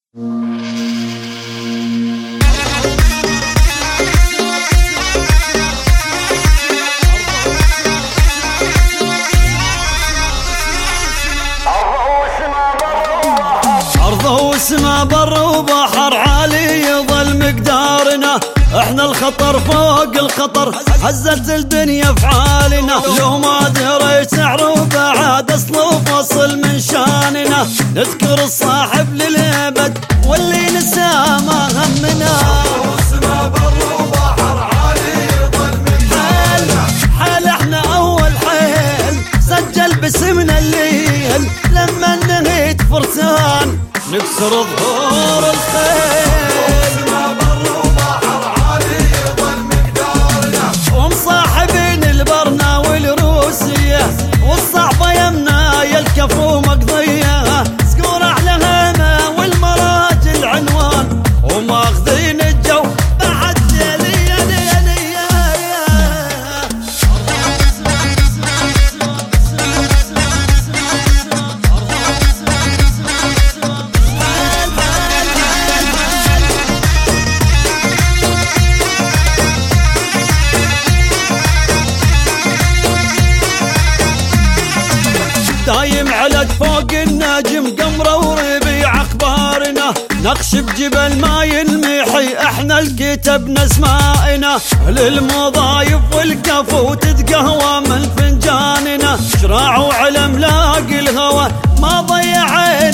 أرض وسما بر وبحر عالي يظل مقدارنا، احنا الخطر فوق الخطر، هزت الدنيا فعالنا. لو ما دريت سعر وبعد اصل وفصل من شاننا، نذكر الصاحب للابد واللي نساه ما همنا. وسما بر وبحر عالي يظل مقدارنا، حال احنا اول حيل سجل باسمنا الليل، لما نهيت فرسان نكسر ظهور الخيل. وسما بر وبحر عالي يظل مقدارنا، ومصاحبين البرنا والروسية والصعبة يمنا يا الكفو مقضية، سكور احلى هنا والمراجل عنوان، وماخذين الجو بعد ليلية ليلية. دايم علق فوق النجم قمرة وربيع اخبارنا، نقش بجبل ما ينمحي احنا الكتبنا اسمائنا، للمضايف والكفو تتقهوى من فنجاننا، شراع وعلم لاقي الهوى ما ضيع